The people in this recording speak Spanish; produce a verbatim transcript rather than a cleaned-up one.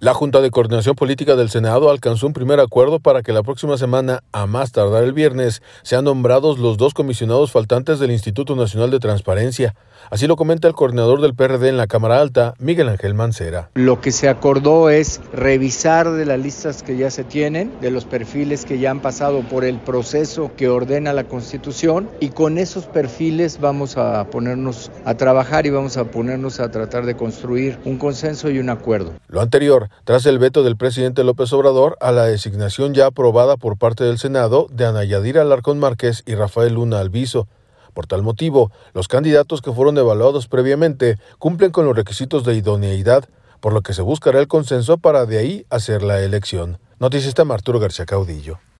La Junta de Coordinación Política del Senado alcanzó un primer acuerdo para que la próxima semana, a más tardar el viernes, sean nombrados los dos comisionados faltantes del Instituto Nacional de Transparencia. Así lo comenta el coordinador del P R D en la Cámara Alta, Miguel Ángel Mancera. Lo que se acordó es revisar de las listas que ya se tienen, de los perfiles que ya han pasado por el proceso que ordena la Constitución, y con esos perfiles vamos a ponernos a trabajar y vamos a ponernos a tratar de construir un consenso y un acuerdo. Lo anterior tras el veto del presidente López Obrador a la designación ya aprobada por parte del Senado de Ana Yadira Alarcón Márquez y Rafael Luna Alviso. Por tal motivo, los candidatos que fueron evaluados previamente cumplen con los requisitos de idoneidad, por lo que se buscará el consenso para de ahí hacer la elección. Noticias Arturo García Caudillo.